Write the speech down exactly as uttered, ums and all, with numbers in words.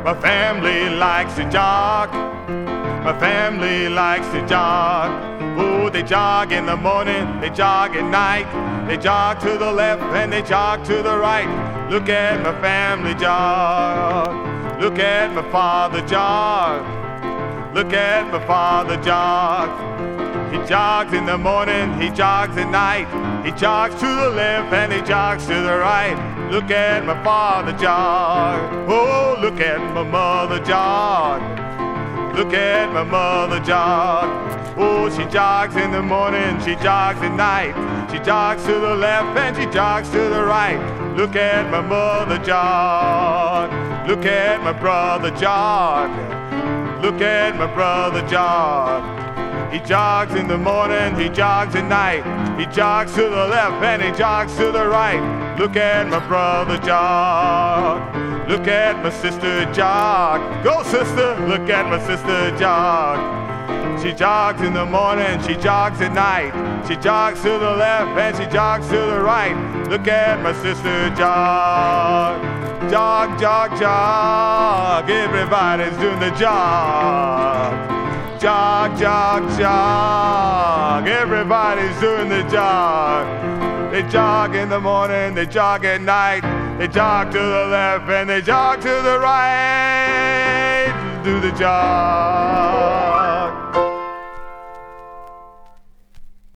My family likes to jog. My family likes to jog. Oh, they jog in the morning, they jog at night. They jog to the left and they jog to the right. Look at my family jog. Look at my father jog. Look at my father jog. He jogs in the morning, he jogs at night. He jogs to the left and he jogs to the right. Look at my father jog. Oh, look at my mother jog. Look at my mother jog. Oh, she jogs in the morning, she jogs at night. She jogs to the left and she jogs to the right. Look at my mother jog. Look at my brother jog. Look at my brother jog. He jogs in the morning, he jogs at night. He jogs to the left and he jogs to the right. Look at my brother jog. Look at my sister jog. Go sister, look at my sister jog. She jogs in the morning, she jogs at night. She jogs to the left and she jogs to the right. Look at my sister jog. Jog, jog, jog. Everybody's doing the jog. Jog, jog, jog. Everybody's doing the jog. They jog in the morning, they jog at night. They jog to the left and they jog to the right. Do the jog.